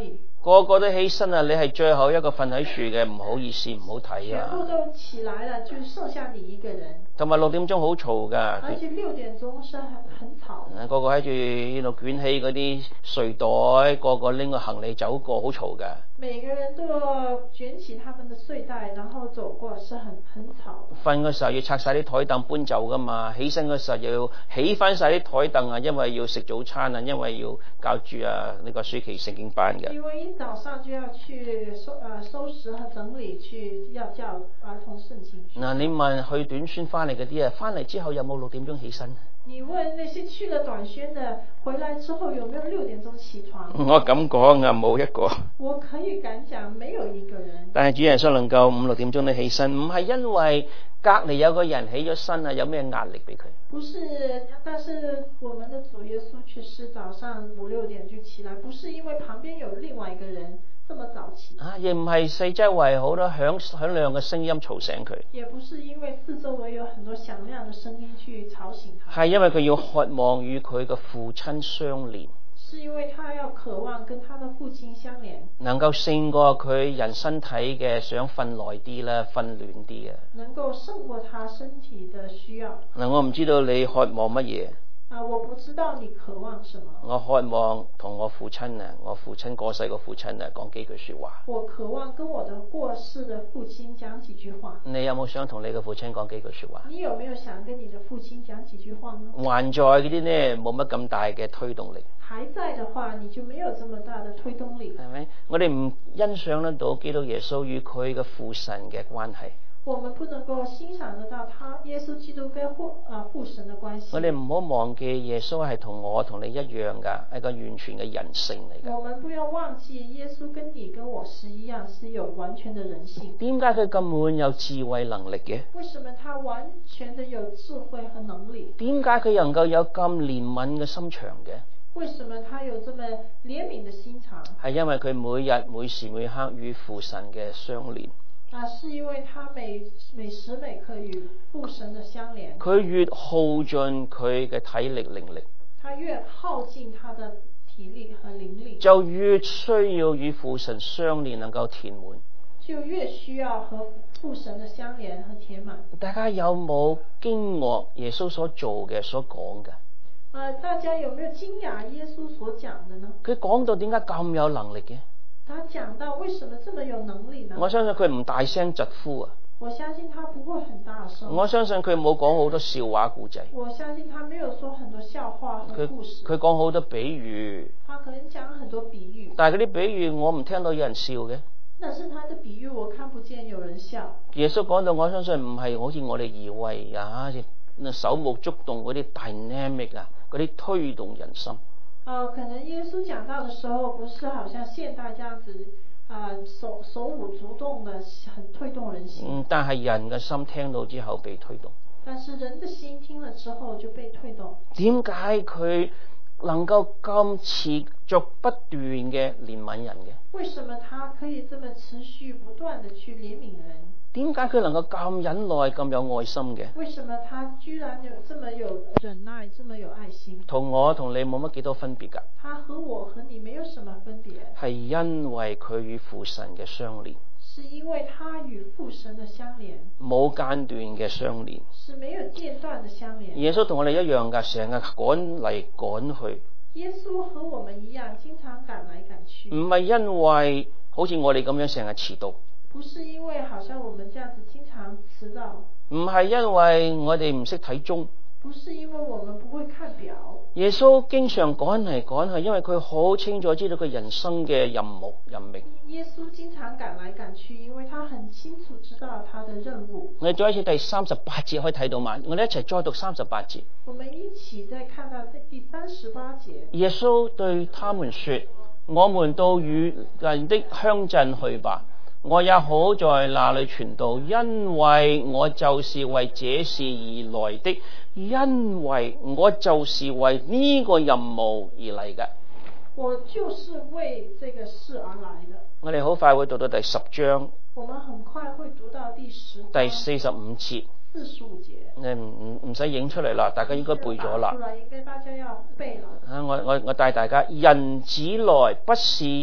個個都起身啊！你係最後一個瞓喺樹嘅，唔好意思，唔好睇全部啊！ 都起來了，就剩下你一個人。 同埋六點鐘好嘈㗎， 而且六點鐘是很很吵。 個個喺住呢度捲起嗰啲睡袋，個個拎個行李走過，好嘈㗎。 每個人都捲起他們的睡袋，然後走過，是很很吵。 瞓嘅時候要拆晒啲台凳搬走㗎嘛，起身嘅時候又要起翻晒啲台凳啊，因為要食早餐啊，因為要教住啊呢個暑期聖經班嘅。 因為一早上就要去收啊收拾和整理，去要教兒童聖經。 嗱，你問去短宣翻嚟嗰啲啊，翻嚟之後有冇六點鐘起身？ 你問那些去了短宣的，回來之後有沒有六點鐘起床？ 我咁講啊，冇一個。 我可以敢講，沒有一個人。 但係主耶穌能夠五六點鐘都起身，唔係因為隔離有個人起咗身啊，有咩壓力俾佢？ 不是，但是我們的主耶穌卻是早上五六點就起來，不是因為旁邊有另外一個人這麼早起。 啊，亦唔係四周圍好多響響亮嘅聲音嘈醒佢。 也不是因為四周圍有很多響亮的聲音去吵醒他。 係因為佢要渴望與佢嘅父親相連。 是因為他要渴望跟他的父親相連， 能夠勝過佢人身體嘅想瞓耐啲啦，瞓暖啲啊。 能夠勝過他身體的需要。 嗱，我唔知道你渴望乜嘢。 啊，我不知道你渴望什麼。 我渴望同我父親啊，我父親過世個父親啊，講幾句說話。 我渴望跟我的過世的父親講幾句話。 你有冇想同你嘅父親講幾句說話？ 你有沒有想跟你的父親講幾句話呢？ 還在嗰啲呢，冇乜咁大嘅推動力。 還在的話，你就沒有這麼大的推動力。 係咪？我哋唔欣賞得到基督耶穌與佢嘅父神嘅關係。 我們不能夠欣賞得到他耶穌基督跟父啊父神的關係。 我哋唔好忘記耶穌係同我同你一樣噶，係一個完全嘅人性嚟噶。 我們不要忘記耶穌跟你跟我是一樣，是有完全的人性。 點解佢咁滿有智慧能力嘅？ 為什麼他完全的有智慧和能力？ 點解佢能夠有咁憐憫嘅心腸嘅？ 為什麼他有這麼憐憫的心腸？ 係因為佢每日每時每刻與父神嘅相連。 啊，是因為他每每時每刻與父神的相連。 佢越耗盡佢嘅體力靈力， 他越耗盡他的體力和靈力， 就越需要與父神相連，能夠填滿。 就越需要和父神的相連和填滿。 大家有冇驚愕耶穌所做嘅、所講嘅？ 啊，大家有沒有驚訝耶穌所講的呢？ 佢講到點解咁有能力嘅？ 他講到為什麼這麼有能力呢？ 我相信佢唔大聲疾呼啊！ 我相信他不會很大聲。 我相信佢冇講好多笑話故仔。 我相信他沒有說很多笑話和故事。 佢講好多比喻。 他可能講很多比喻。 但係嗰啲比喻我唔聽到有人笑嘅。 但是他的比喻我看不見有人笑。 耶穌講到，我相信唔係好似我哋以為啊，手舞足動嗰啲 dynamic 啊，嗰啲推動人心。 呃，可能耶穌講到的時候，不是好像現代這樣子，啊、呃，手手舞足動的，很推動人心。 嗯，但係人嘅心聽到之後被推動。 但是人的心聽了之後就被推動。 點解佢能夠咁持續不斷嘅憐憫人嘅？ 為什麼他可以這麼持續不斷地去憐憫人？ 點解佢能夠咁忍耐、咁有愛心嘅？ 為什麼他居然有這麼有忍耐、這麼有愛心？ 同我同你冇乜幾多分別㗎。 他和我和你沒有什麼分別。 係因為佢與父神嘅相連。 是因為他與父神的相連。 冇間斷嘅相連。 是沒有間斷的相連。 耶穌同我哋一樣㗎，成日趕嚟趕去。 耶穌和我們一樣，經常趕來趕去。 唔係因為好似我哋咁樣成日遲到。 不是因為好像我們這樣子經常遲到。 唔係因為我哋唔識睇鐘。 不是因為我們不會看表。 耶穌經常趕嚟趕去，因為佢好清楚知道佢人生嘅任務任命。 耶穌經常趕來趕去，因為他很清楚知道他的任務。 我哋再一次第三十八節可以睇到嘛？我哋一齊再讀三十八節。 我們一起再看到第三十八節。 耶穌對他們說：我們到遠近的鄉鎮去吧。我也好在那裏傳道，因為我就是為這事而來的，因為我就是為呢個任務而嚟嘅。 我就是為這個事而來的。 我哋好快會讀到第十章。 我們很快會讀到第十章。 第四十五節。 四十五節。你唔唔唔使影出嚟啦，大家應該背咗啦。 應該大家要背啦。 啊，我我我帶大家，人子來不是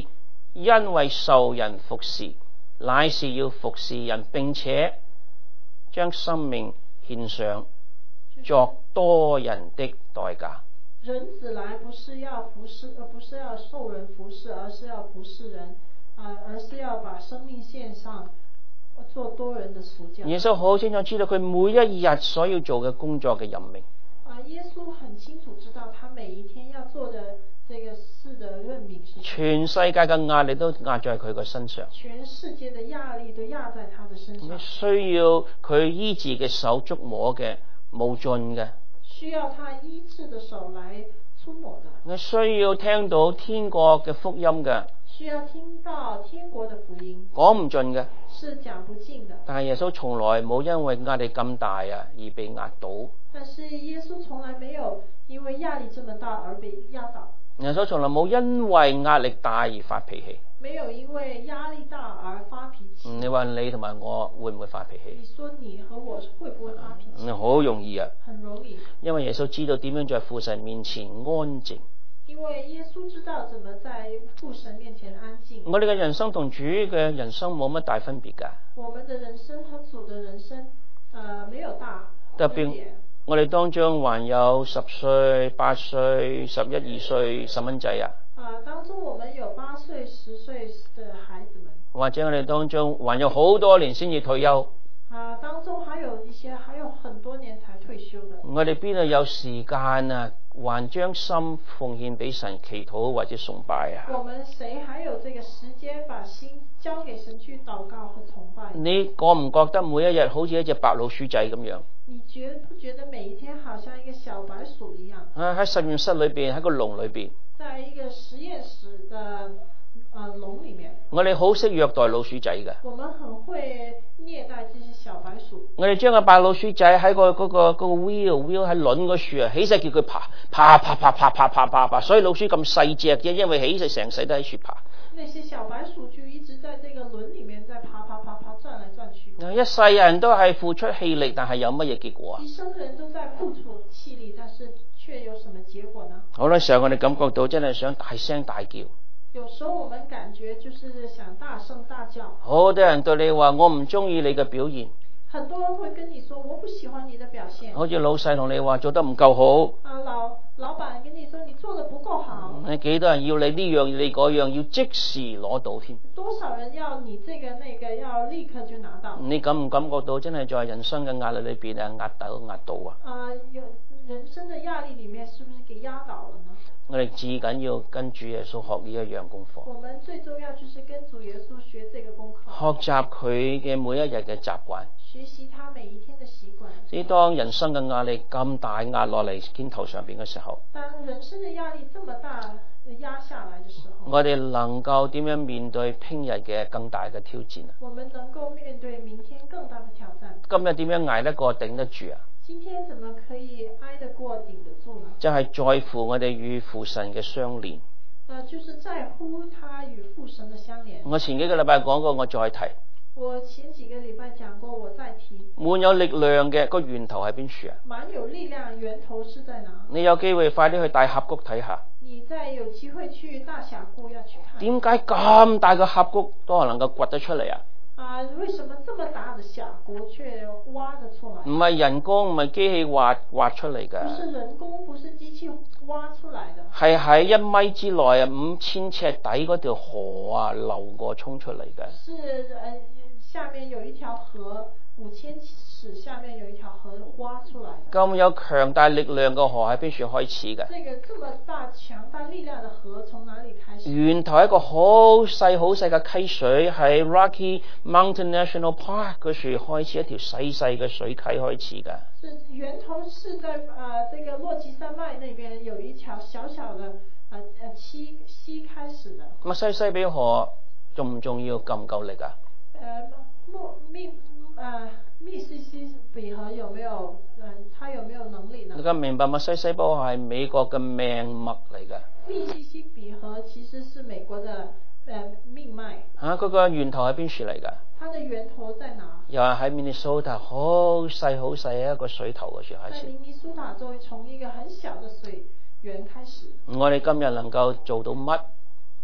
因為受人服侍，乃是要服侍人，並且將生命獻上，作多人的代價。 人子來不是要服侍，而不是要受人服侍，而是要服侍人，啊，而是要把生命獻上，做多人的贖價。 耶穌好清楚知道佢每一日所要做嘅工作嘅任命。 啊，耶穌很清楚知道他每一天要做的這個事的任命是什麼。 全世界嘅壓力都壓在佢嘅身上。 全世界的壓力都壓在他的身上。 需要佢醫治嘅手觸摸嘅無盡嘅。 需要他醫治的手來觸摸的。 我需要聽到天國嘅福音嘅。 需要聽到天國的福音。 講唔盡嘅。 是講不盡的。 但係耶穌從來冇因為壓力咁大啊而被壓倒。 但是耶穌從來沒有因為壓力這麼大而被壓倒。 耶穌從來冇因為壓力大而發脾氣。 沒有因為壓力大而發脾氣。 你話你同埋我會唔會發脾氣？ 你說你和我會不會發脾氣？ 好容易啊。 很容易。 因為耶穌知道點樣在父神面前安靜。 因為耶穌知道怎麼在父神面前安靜。 我哋嘅人生同主嘅人生冇乜大分別㗎。 我們的人生和主的人生，呃，沒有大分別。特別我哋當中還有十歲、八歲、十一二歲細蚊仔啊。 啊，當中我們有八歲、十歲的孩子們。 或者我哋當中還有好多年先至退休。 啊，當中還有一些還有很多年才退休的。 我哋邊度有時間啊，還將心奉獻俾神祈禱或者崇拜啊？ 我們誰還有這個時間把心交給神去禱告和崇拜？ 你覺唔覺得每一日好似一隻白老鼠仔咁樣？ 你覺不覺得每一天好像一個小白鼠一樣？ 啊，喺實驗室裏邊，喺個籠裏邊。 在一個實驗室的呃籠裏面。 我哋好識虐待老鼠仔㗎。 我們很會虐待這些小白鼠。 我哋將個白老鼠仔喺個嗰個嗰個 wheel wheel 喺輪嗰樹啊，起勢叫佢爬爬爬爬爬爬爬爬爬，所以老鼠咁細隻啫，因為起勢成世都喺樹爬。 那些小白鼠就一直在這個輪裏面在爬爬爬爬轉來轉去。 一世人都係付出氣力，但係有乜嘢結果啊？ 一生人都在付出氣力，但是卻有什麼結果呢？ 好多時候我哋感覺到真係想大聲大叫。 有時候我們感覺就是想大聲大叫。 好多人對你話我唔中意你嘅表現。 很多人會跟你說我不喜歡你的表現。 好似老細同你話做得唔夠好。 啊，老老闆跟你說你做得不夠好。 你幾多人要你呢樣你嗰樣，要即時攞到添。 多少人要你這個那個要立刻就拿到。 你感唔感覺到真係在人生嘅壓力裏邊啊，壓倒壓倒啊？ 啊，有人生的壓力裏面是不是給壓倒了呢？ 我哋至緊要跟主耶穌學呢一樣功課。 我們最重要就是跟主耶穌學這個功課。 學習佢嘅每一日嘅習慣。 學習他每一天的習慣。 呢當人生嘅壓力咁大壓落嚟肩頭上邊嘅時候， 當人生嘅壓力這麼大壓下來嘅時候， 我哋能夠點樣面對聽日嘅更大嘅挑戰啊？ 我們能夠面對明天更大的挑戰。 今日點樣捱得過頂得住啊？ 今天怎麼可以挨得過頂得住呢？ 就係在乎我哋與父神嘅相連。 呃，就是在乎他與父神的相連。 我前幾個禮拜講過，我再提。 我前幾個禮拜講過，我再提。 滿有力量嘅個源頭喺邊處啊？ 滿有力量，源頭是在哪？ 你有機會快啲去大峽谷睇下。 你再有機會去大峽谷要去看。 點解咁大個峽谷都係能夠掘得出嚟啊？ 啊，為什麼這麼大的峽谷卻挖得出來？ 唔係人工，唔係機器挖挖出嚟㗎。 不是人工，不是機器挖出來的。 係喺一米之內啊，五千尺底嗰條河啊流過衝出嚟嘅。 是誒、呃，下面有一條河，五千尺下面有一條河挖出來的。 咁有強大力量嘅河喺邊處開始嘅？ 這個這麼大強大力量的河從哪裡開始？ 源頭係一個好細好細嘅溪水，喺 Rocky Mountain National Park 嗰處開始一條細細嘅水溪開始嘅。 是源頭是在啊、呃，這個落基山脈那邊有一條小小的啊啊溪溪開始的。 密西西比河重唔重要？夠唔夠力啊？ 呃，莫密啊密西西比河有沒有？嗯、呃，它有沒有能力呢？ 你咁明白密西西比河係美國嘅命脈嚟嘅。 密西西比河其實是美國的誒、呃、命脈。 嚇、啊，嗰、那個源頭喺邊處嚟㗎？ 它的源頭在哪？ 又係喺 Minnesota 好細好細一個水頭嗰處開始。 在明尼蘇達州從一個很小的水源開始。 我哋今日能夠做到乜？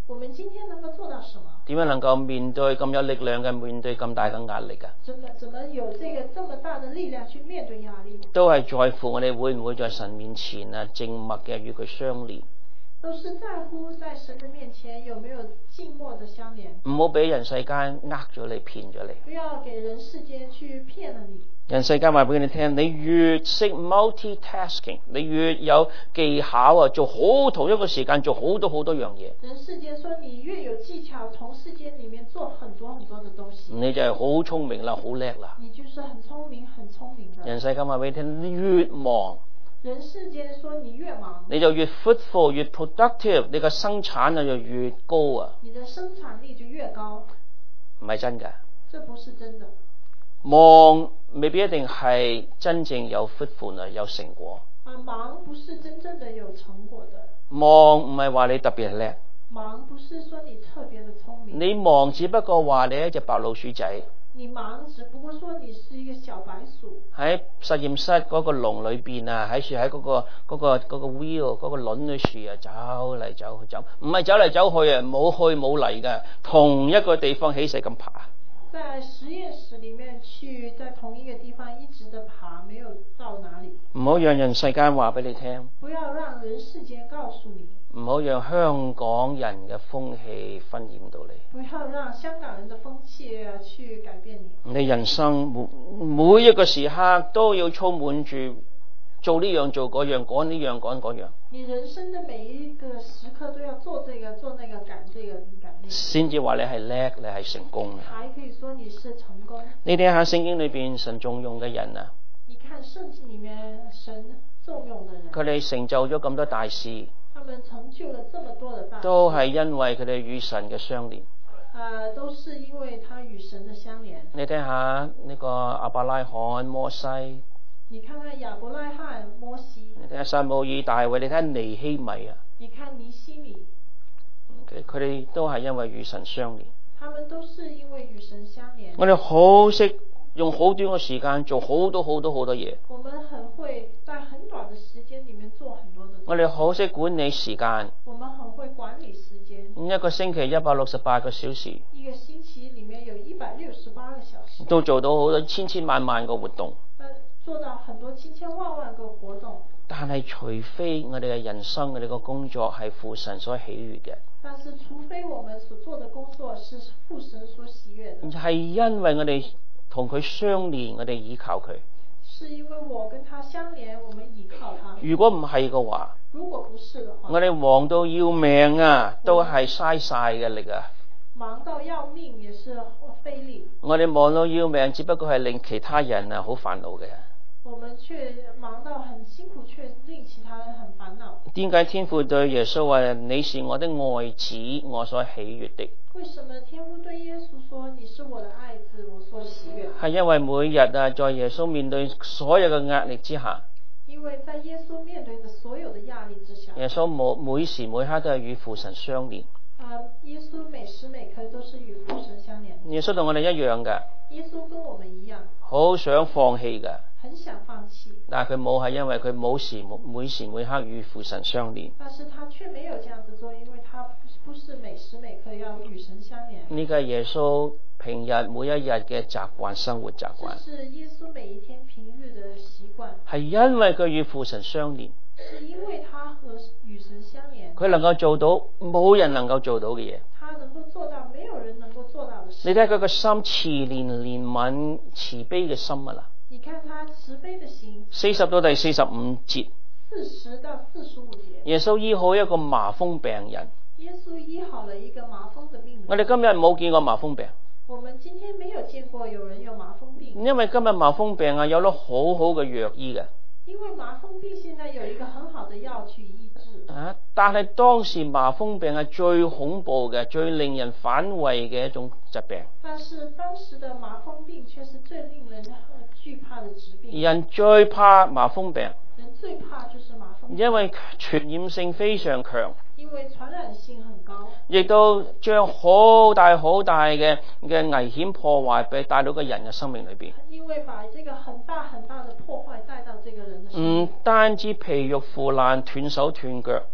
我們今天能夠做到什麼？ 點樣能夠面對咁有力量嘅面對咁大嘅壓力啊？ 怎麼怎麼有這個這麼大的力量去面對壓力？ 都係在乎我哋會唔會在神面前啊靜默嘅與佢相連。 都是在乎在神的面前有沒有靜默的相連。 唔好俾人世間呃咗你騙咗你。 不要給人世間去騙了你。 人世間話俾你聽，你越識 multitasking， 你越有技巧啊，做好同一個時間做好多好多樣嘢。 人世間說你越有技巧，同世間裏面做很多很多的東西， 你就係好聰明啦，好叻啦。 你就是很聰明很聰明的。 人世間話俾你聽，你越忙， 人世間說你越忙， 你就越 fruitful，越 productive， 你個生產啊就越高啊。 你的生產力就越高。 唔係真㗎。 這不是真的。 忙未必一定係真正有 fruitful 啊，有成果。 啊，忙不是真正的有成果的。 忙唔係話你特別叻。 忙不是說你特別的聰明。 你忙只不過話你係一隻白老鼠仔。 你忙只不過說你是一個小白鼠。喺實驗室嗰個籠裏邊啊，喺處喺嗰個嗰個嗰個 wheel 嗰個輪裏處啊，走嚟走去走，唔係走嚟走去啊，冇去冇嚟嘅，同一個地方起勢咁爬。 在實驗室裏面去，在同一個地方一直的爬，沒有到哪裏。 唔好讓人世間話俾你聽。 不要讓人世間告訴你。 唔好讓香港人嘅風氣熏染到你。 不要讓香港人的風氣去改變你。你人生每每一個時刻都要充滿住做呢樣做嗰樣，趕呢樣趕嗰樣。 你人生的每一個時刻都要做這個做那個趕這個趕那個。先至話你係叻，你係成功。 還可以說你是成功。 你睇下聖經裏邊神重用嘅人啊。 你看聖經裏面神重用的人。 佢哋成就咗咁多大事。 他們成就了這麼多的大事。 都係因為佢哋與神嘅相連。 啊，都是因為他與神的相連。 你睇下呢個亞伯拉罕、摩西。 你看看亞伯拉罕、摩西。 你睇下撒母耳、大衛，你睇下尼希米啊。 你看尼希米。 佢哋都係因為與神相連。 他們都是因為與神相連。 我哋好識用好短嘅時間做好多好多好多嘢。 我們很會在很短的時間裏面做很多的。 我哋好識管理時間。 我們很會管理時間。 一個星期一百六十八個小時。 一個星期裏面有一百六十八個小時。 都做到好多千千萬萬個活動。 做到很多千千萬萬個活動。 但係除非我哋嘅人生，我哋嘅工作係父神所喜悅嘅。 但是除非我們所做的工作是父神所喜悅的。 係因為我哋同佢相連，我哋依靠佢。 是因為我跟他相連，我們依靠他。 如果唔係嘅話， 如果不是的話， 我哋忙到要命啊，都係嘥晒嘅力啊。 忙到要命也是費力。 我哋忙到要命，只不過係令其他人啊好煩惱嘅。 我們卻忙到很辛苦，卻令其他人很煩惱。 點解天父對耶穌話：你是我的愛子，我所喜悅的？ 為什麼天父對耶穌說：你是我的愛子，我所喜悅？ 係因為每日啊，在耶穌面對所有嘅壓力之下， 因為在耶穌面對的所有的壓力之下， 耶穌每每時每刻都係與父神相連。 啊，耶穌每時每刻都是與父神相連。 耶穌同我哋一樣嘅。 耶穌跟我們一樣。 好想放棄嘅。 很想放棄。 但係佢冇，係因為佢冇時每時每刻與父神相連。 但是他卻沒有這樣子做，因為他不是每時每刻要與神相連。 呢個係耶穌平日每一日嘅習慣，生活習慣。 這是耶穌每一天平日的習慣。 係因為佢與父神相連。 是因為他和與神相連。 佢能夠做到冇人能夠做到嘅嘢。 他能夠做到沒有人能夠做到的事。 你睇佢個心慈憐憐憫慈悲嘅心啊啦。 你看他慈悲的心。 四十到第四十五節。 四十到四十五節。 耶穌醫好一個麻風病人。 耶穌醫好了一個麻風的病人。 我哋今日冇見過麻風病。 我們今天沒有見過有人有麻風病。 因為今日麻風病啊有咗好好嘅藥醫嘅。 因為麻風病現在有一個很好的藥去醫治。 啊！但係當時麻風病係最恐怖嘅、最令人反胃嘅一種疾病。 但是當時的麻風病卻是最令人懼怕的疾病。 人最怕麻風病。 人最怕就是麻風病。 因為傳染性非常強。 因為傳染性很高。亦都將好大好大嘅嘅危險破壞俾帶到個人嘅生命裏邊。 因為把這個很大很大的破壞帶到這個人的生命。 唔單止皮肉腐爛、斷手斷腳，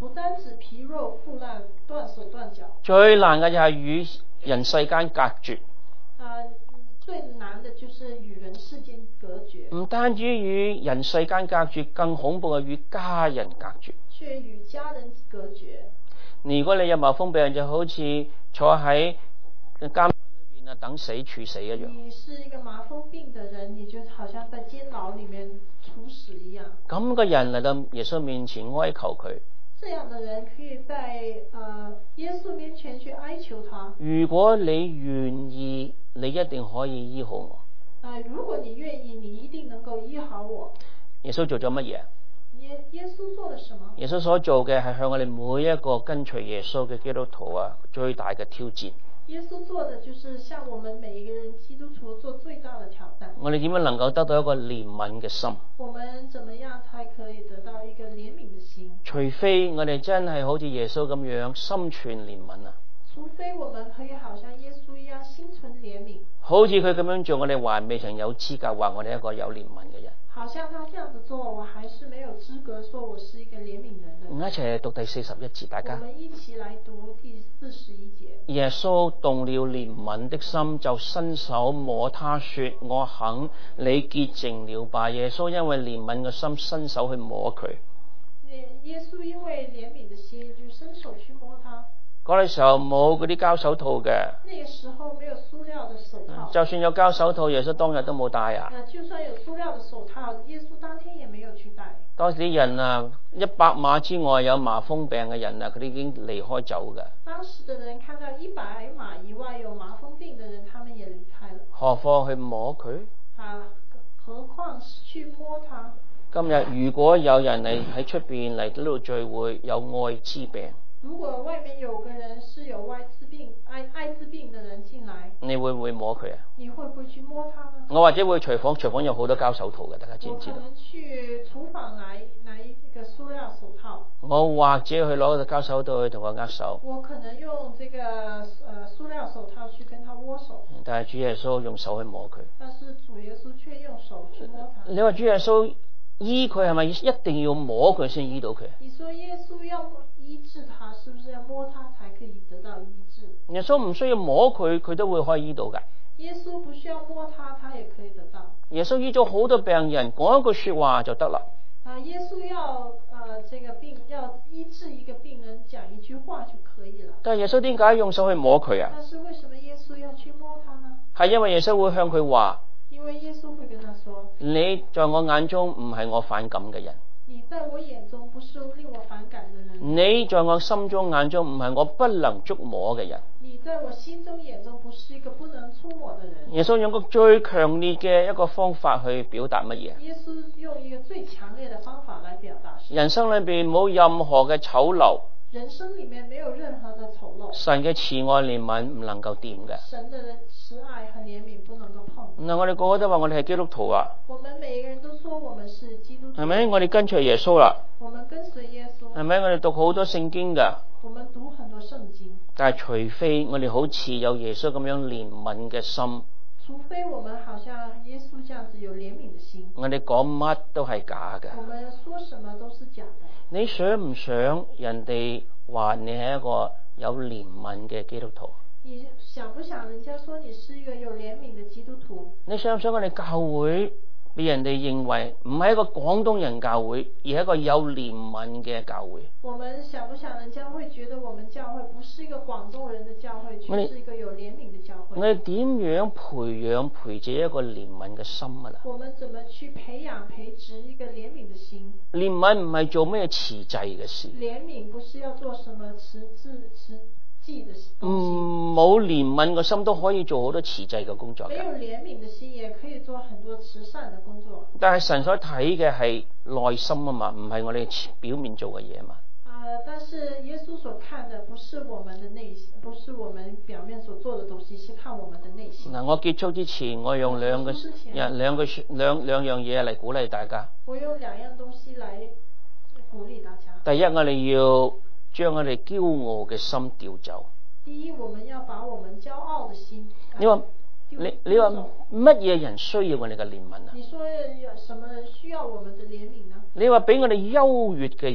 不單止皮肉腐爛、斷手斷腳， 最難嘅就係與人世間隔絕。 呃，最難的就是與人世間隔絕。 唔單止與人世間隔絕，更恐怖嘅與家人隔絕。 卻與家人隔絕。 如果你有麻風病，就好似坐喺監裏邊啊，等死處死一樣。 你是一個麻風病的人，你就好像在監牢裏面處死一樣。咁個人嚟到耶穌面前哀求佢。 這樣的人可以在呃耶穌面前去哀求他。 如果你願意，你一定可以醫好我。 啊、呃，如果你願意，你一定能夠醫好我。 耶穌做咗乜嘢？ 耶耶穌做了什麼？ 耶穌所做嘅係向我哋每一個跟隨耶穌嘅基督徒啊，最大嘅挑戰。 耶穌做的就是向我們每一個人基督徒做最大的挑戰。 我哋點樣能夠得到一個憐憫嘅心？ 我們怎麼樣才可以得到一個憐憫的心？ 除非我哋真係好似耶穌咁樣心存憐憫啊！ 除非我們可以好像耶穌一樣心存憐憫。 好似佢咁樣做，我哋還未曾有資格話我哋一個有憐憫嘅人。 好像他這樣子做，我還是沒有資格說我是一個憐憫人的人。 我一齊讀第四十一節，大家。 我們一起來讀第四十一節。 耶穌動了憐憫的心，就伸手摸他說：我肯，你潔淨了吧。耶穌因為憐憫嘅心，伸手去摸佢。 耶穌因為憐憫的心，就伸手去摸他。 嗰個時候冇嗰啲膠手套嘅。 那個時候沒有塑料的手套。 就算有膠手套，耶穌當日都冇戴啊。 就算有塑料的手套，耶穌當天也沒有去戴。 當時啲人啊，一百碼之外有麻風病嘅人啊，佢哋已經離開走嘅。 當時的人看到一百碼以外有麻風病的人，他們也離開了。 何況去摸佢？ 啊，何況去摸他？ 今日如果有人嚟喺出邊嚟呢度聚會，有艾滋病。 如果外面有個人是有艾滋病、艾艾滋病的人進來， 你會唔會摸佢啊？ 你會不會去摸他呢？ 我或者會廚房，廚房有好多膠手套嘅，大家知唔知道？ 我可能去廚房拿拿一個塑料手套。 我或者去攞個膠手套去同佢握手。 我可能用這個呃塑料手套去跟他握手。 但係主耶穌用手去摸佢。 但是主耶穌卻用手去摸他。 你話主耶穌醫佢係咪一定要摸佢先醫到佢？ 你說耶穌要醫治他，是不是要摸他才可以得到醫治？ 耶穌唔需要摸佢，佢都會可以醫到㗎。 耶穌不需要摸他，他也可以得到。 耶穌醫咗好多病人，講一句說話就得啦。 啊，耶穌要呃這個病要醫治一個病人，講一句話就可以了。 但係耶穌點解用手去摸佢啊？ 但是為什麼耶穌要去摸他呢？ 係因為耶穌會向佢話。 因為耶穌會跟他說： 你在我眼中唔係我反感嘅人。 你在我眼中不是令我反感的人。 你在我心中眼中唔係我不能觸摸嘅人。 你在我心中眼中不是一個不能觸摸的人。 耶穌用個最強烈嘅一個方法去表達乜嘢？ 耶穌用一個最強烈的方法來表達。 人生裏邊冇任何嘅醜陋。 人生裏面沒有任何的醜陋。 神嘅慈愛憐憫唔能夠掂嘅。 神的慈愛和憐憫不能夠碰。 嗱，我哋個個都話我哋係基督徒啊。 我們每一個人都說我們是基督徒。 係咪？我哋跟隨耶穌啦。 我們跟隨耶穌。係咪？我哋讀好多聖經噶。 我們讀很多聖經。 但係除非我哋好似有耶穌咁樣憐憫嘅心。 除非我們好像耶穌這樣子有憐憫的心。 我哋講乜都係假嘅。 我們說什麼都是假的。 你想唔想人哋話你係一個有憐憫嘅基督徒？ 你想不想人家說你是一個有憐憫的基督徒？ 你想唔想我哋教會俾人哋認為唔係一個廣東人教會，而係一個有憐憫嘅教會？ 我們想不想人家會覺得我們教會不是一個廣東人的教會，卻是一個有憐憫的教會？ 我哋點樣培養培植一個憐憫嘅心啊？啦， 我們怎麼去培養培植一個憐憫的心？ 憐憫唔係做咩慈濟嘅事。 憐憫不是要做什麼慈濟慈濟的東西。 嗯，冇憐憫嘅心都可以做好多慈濟嘅工作。 沒有憐憫的心也可以做很多慈善的工作。 但係神所睇嘅係內心啊嘛，唔係我哋表面做嘅嘢嘛。 呃，但是耶穌所看的不是我們的內心，不是我們表面所做的東西，是看我們的內心。 嗱，我結束之前，我用兩個兩兩個兩兩樣嘢嚟鼓勵大家。 我用兩樣東西來鼓勵大家。 第一，我哋要將我哋驕傲嘅心調走。 第一，我們要把我們驕傲的心。 你話你你話乜嘢人需要我哋嘅憐憫啊？ 你說有什麼人需要我們的憐憫呢？ 你話俾我哋優越嘅人。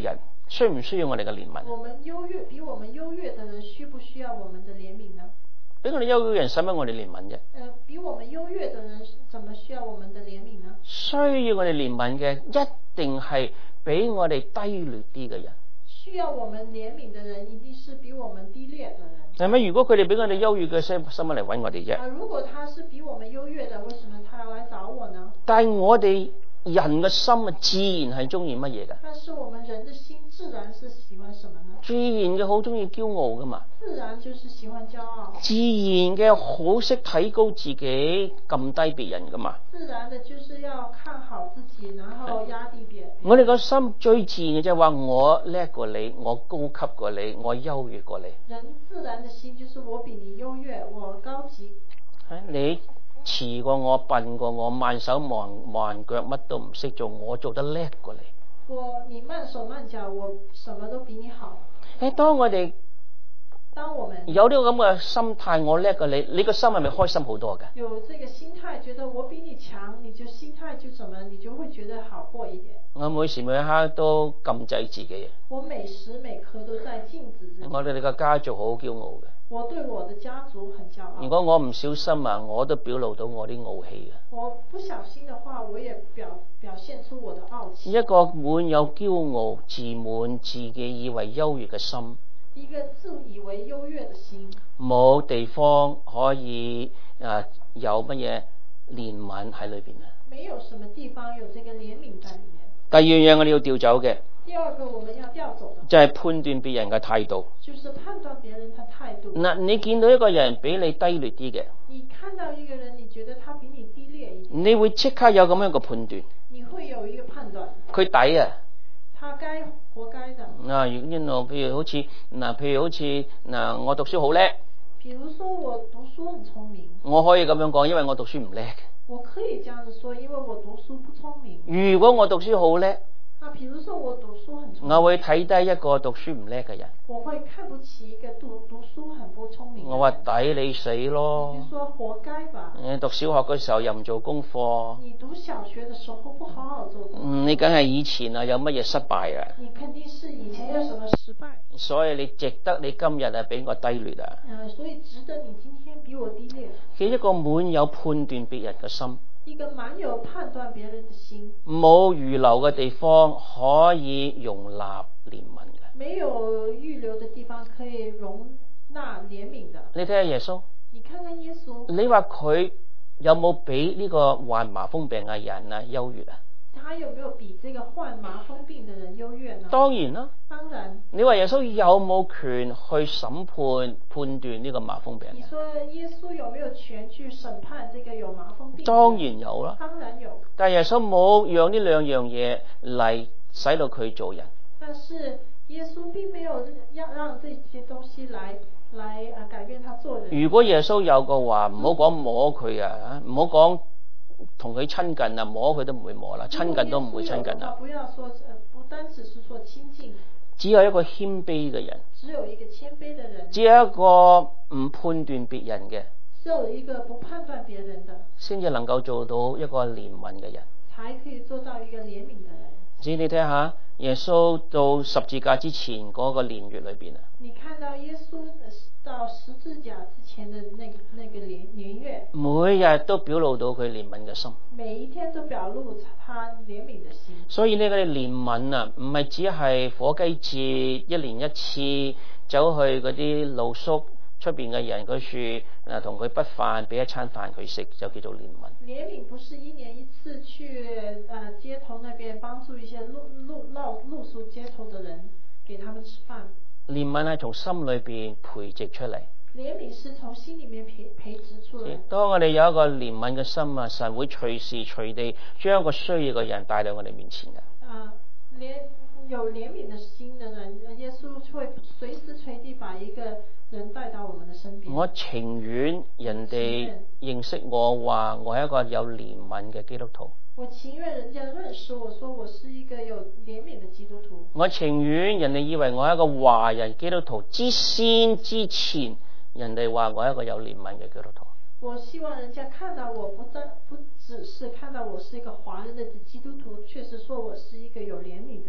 需唔需要我哋嘅憐憫？ 我們優越比我們優越的人需不需要我們的憐憫呢？ 比我哋優越嘅人使乜我哋憐憫啫？ 呃，比我們優越的人怎麼需要我們的憐憫呢？ 需要我哋憐憫嘅一定係比我哋低劣啲嘅人。 需要我們憐憫的人一定是比我們低劣的人。 係咪？如果佢哋比我哋優越嘅，使乜嚟揾我哋啫？ 啊，如果他是比我們優越的，為什麼他要來找我呢？ 但係我哋人嘅心啊，自然係中意乜嘢㗎？ 但是我們人的心自然是喜歡什麼呢？ 自然嘅好中意驕傲噶嘛。 自然就是喜歡驕傲。 自然嘅好識提高自己，撳低別人噶嘛。 自然的就是要看好自己，然後壓低別人。 我哋個心最自然嘅就係話我叻過你，我高級過你，我優越過你。 人自然的心就是我比你優越，我高級。 你遲過我，笨過我，慢手慢慢腳，乜都唔識做，我做得叻過你。 我你慢手慢腳，我什麼都比你好。 誒，當我哋當我們有呢個咁嘅心態，我叻過你，你個心係咪開心好多㗎？ 有這個心態，覺得我比你強，你就心態就怎麼，你就會覺得好過一點。 我每時每一刻都禁制自己。 我每時每刻都在禁止自己。 我哋呢個家族好驕傲嘅。 我對我的家族很驕傲。 如果我唔小心啊，我都表露到我啲傲氣嘅。 我不小心的話，我也表表現出我的傲氣。 一個滿有驕傲、自滿、自己以為優越嘅心， 一個自以為優越的心， 冇地方可以啊有乜嘢憐憫喺裏邊啊。 沒有什麼地方有這個憐憫在裏面。 第二樣我哋要調走嘅， 第二個我們要調走的， 就係判斷別人嘅態度。 就是判斷別人的態度。 嗱，你見到一個人比你低劣啲嘅， 你看到一個人，你覺得他比你低劣一點， 你會即刻有咁樣嘅判斷。 你會有一個判斷， 佢抵啊！ 他該活該的。 嗱，如果譬如好似嗱，譬如好似嗱，我讀書好叻。 比如說我讀書很聰明， 我可以咁樣講，因為我讀書唔叻。 我可以這樣子說，因為我讀書不聰明。 如果我讀書好叻， 啊，比如說我讀書很聰明， 我會睇低一個讀書唔叻嘅人。 我會看不起一個讀讀書很不聰明嘅人。 我話抵你死咯！ 你就說活該吧。 你讀小學嗰時候又唔做功課。 你讀小學嘅時候不好好做功課。 嗯，你梗係以前啊有乜嘢失敗啊？ 你肯定是以前有什麼失敗。 所以你值得你今日啊比我低劣啊。 呃，所以值得你今天比我低劣。 嘅一個滿有判斷別人嘅心。 一個滿有判斷別人的心。 冇預留嘅地方可以容納憐憫嘅。 沒有預留的地方可以容納憐憫的。 你睇下耶穌。 你看看耶穌。 你話佢有冇比呢個患麻風病嘅人啊優越啊？ 他有沒有比這個患麻風病的人優越呢？ 當然啦。 當然。 你話耶穌有冇權去審判判斷呢個麻風病人？ 你說耶穌有沒有權去審判這個有麻風病？ 當然有啦。 當然有。 但係耶穌冇讓呢兩樣嘢嚟使到佢做人。 但是耶穌並沒有要讓這些東西來來啊改變他做人。如果耶穌有嘅話，唔好講摸佢啊，唔好講同佢親近啊，摸佢都唔會摸啦，親近都唔會親近啦。 不要說，不單只是說親近。 只有一個謙卑嘅人。 只有一個謙卑的人。 只有一個唔判斷別人嘅。 只有一個不判斷別人的。先至能夠做到一個憐憫嘅人。 才可以做到一個憐憫的人。 所以你睇下耶穌到十字架之前嗰個年月裏邊啊。 你看到耶穌到十字架之前的那個那個年年月。每日都表露到佢憐憫嘅心。 每一天都表露他憐憫的心。 所以呢個憐憫啊，唔係只係火雞節一年一次走去嗰啲露宿出邊嘅人嗰處誒，同佢不飯，俾一餐飯佢食，就叫做憐憫。 憐憫不是一年一次去誒、呃、街頭那邊幫助一些露露露露宿街頭的人，給他們吃飯。 憐憫係從心裏邊培植出嚟。 憐憫是從心裏面培培植出來。 當我哋有一個憐憫嘅心啊，神會隨時隨地將一個需要嘅人帶到我哋面前嘅。 啊，憐有憐憫的心的人，耶穌會隨時隨地把一個人帶到我們的身邊。 我情願人哋認識我，話我係一個有憐憫嘅基督徒。 我情願人家認識我，說我是一個有憐憫的基督徒。 我情願人哋以為我係一個華人基督徒之先之前，人哋話我係一個有憐憫嘅基督徒。 我希望人家看到我不單不只是看到我是一個華人的基督徒，確實說我是一個有憐憫的人。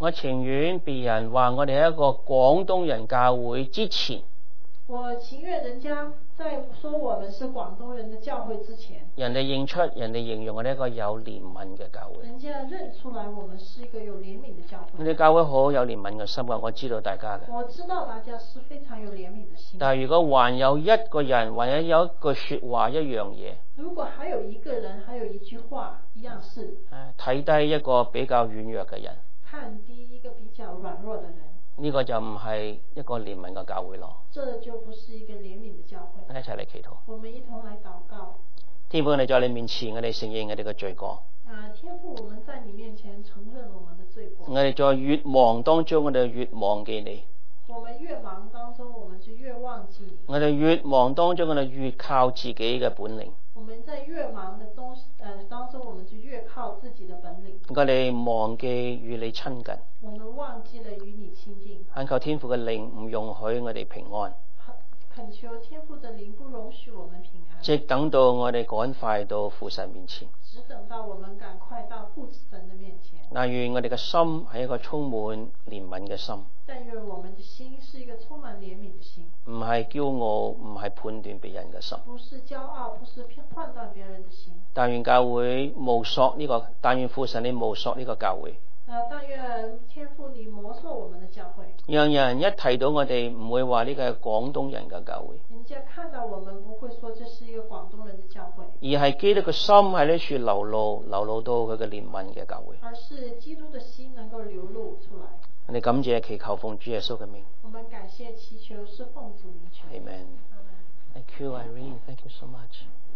我情願別人話我哋係一個廣東人教會之前， 我情願人家在說我們是廣東人的教會之前， 人哋認出，人哋形容我哋一個有憐憫嘅教會。 人家認出來我們是一個有憐憫的教會。 我哋教會好有憐憫嘅心㗎，我知道大家嘅。 我知道大家是非常有憐憫的心。 但係如果還有一個人，或者有一句說話一樣嘢， 如果還有一個人，還有一句話一樣是睇低一個比較軟弱嘅人， 看低一個比較軟弱的人， 呢個就唔係一個憐憫嘅教會咯。 這就不是一個憐憫的教會。 我哋一齊嚟祈禱。 我們一同來禱告。 天父，我哋在你面前，我哋承認我哋嘅罪過。 啊，天父，我們在你面前承認我們的罪過。 我哋在越忙當中，我哋越忘記你。 我們越忙當中，我們就越忘記你。 我哋越忙當中，我哋越靠自己嘅本領。 我們在越忙的東呃當中，我們就越靠自己的本領。 我哋忘記與你親近。 我們忘記了與你親近。 懇求天父嘅靈唔容許我哋平安。 懇求天父的靈不容許我們平安。 直等到我哋趕快到父神面前。 只等到我們趕快到父神的面前。 但願我哋嘅心係一個充滿憐憫嘅心。 但願我們的心是一個充滿憐憫的心。 唔係驕傲，唔係判斷別人嘅心。 不是驕傲，不是判斷別人的心。 但願教會摸索呢個，但願父神你摸索呢個教會。 呃，但願天父你摸索我們的教會。 讓人一提到我哋唔會話呢個係廣東人嘅教會。 人家看到我們不會說這是一個廣東人的教會。 而係基督嘅心喺呢處流露，流露到佢嘅憐憫嘅教會。 而是基督的心能夠流露出來。 我哋感謝祈求奉主耶穌嘅名。 我們感謝祈求是奉主名求。 Amen。Thank you, Irene. Thank you so much.